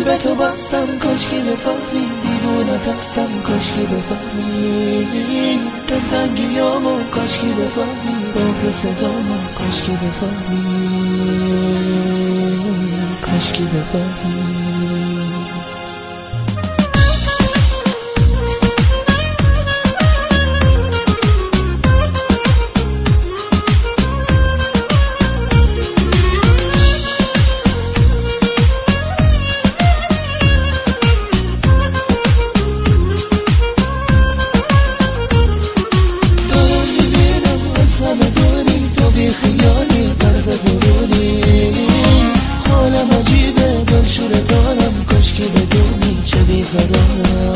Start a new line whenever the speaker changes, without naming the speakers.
دل به تو بستم کاش که بفهمی، دیوونت هستم کاش که بفهمی، دلتنگیامو کاش که بفهمی، بغض صدامو کاش که بفهمی، کاش که بفهمی. خیالی قلب برونی حالم عجیبه دلشوره دارم کاش که بدونی چه بیقرارم.